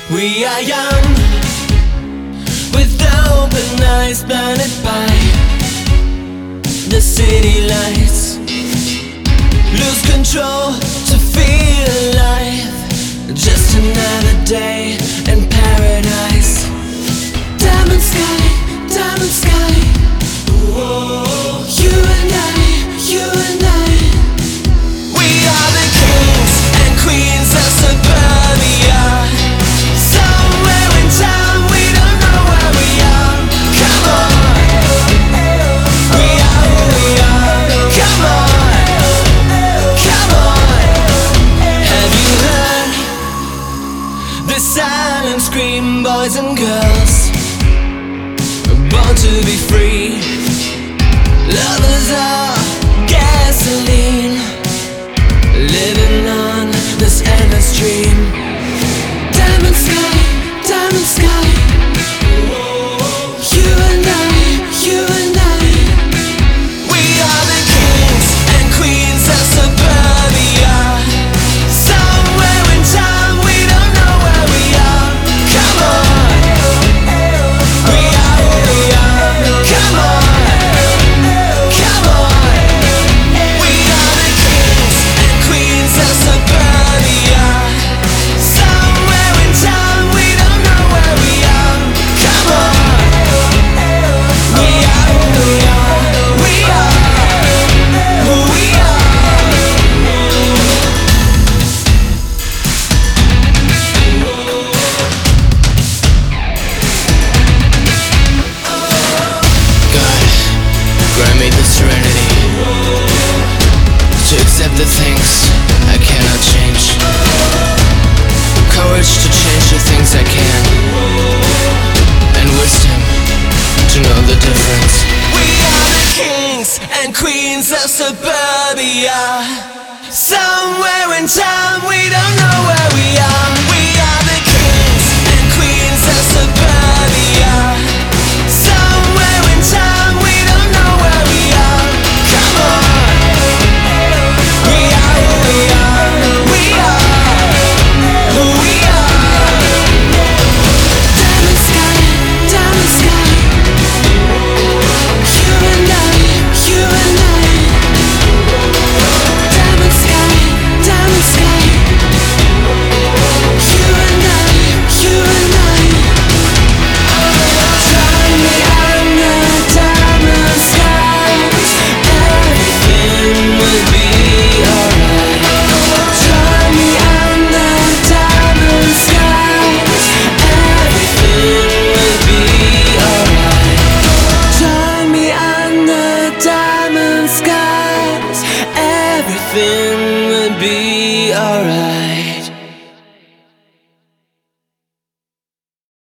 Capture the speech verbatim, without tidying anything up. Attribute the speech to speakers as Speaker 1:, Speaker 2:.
Speaker 1: We are young, with open eyes blinded by the city lights. Lose control to feel alive. Just another day in paradise. Diamond sky, diamond sky. Whoa. You and I, you and I. We are the kings and queens of suburbia. Somewhere in town, we don't know where we are. Come on, we are who we are. Come on, come on. Have you heard the silent scream, boys and girls, born to be free? Lovers are gasoline, living on this endless dream. Diamond sky, diamond sky. You and I, you and I. We are the kings and queens of suburbia. Somewhere in town, we don't know where we are. Come on, we are who we are. Come on, come on. We are the kings and queens of suburbia. Somewhere in town, we don't know where we are. Come on, we are who we are. We are who we are. God, grant me the serenity to accept the things I cannot change, courage to change the things I can, and wisdom to know the difference. We are the kings and queens of suburbia. Somewhere in town, we don't know where we are. We are the kings and queens of suburbia. Somewhere in town, we don't know where we are. Come on, we are who we are. We are who we are. Diamond sky, diamond sky. You and I, you and I. Diamond sky, diamond sky. You and I, you and I. Join me under diamond skies. Everything will be alright. Join me under diamond skies. Everything will be alright. Join me under diamond skies. Everything will be alright.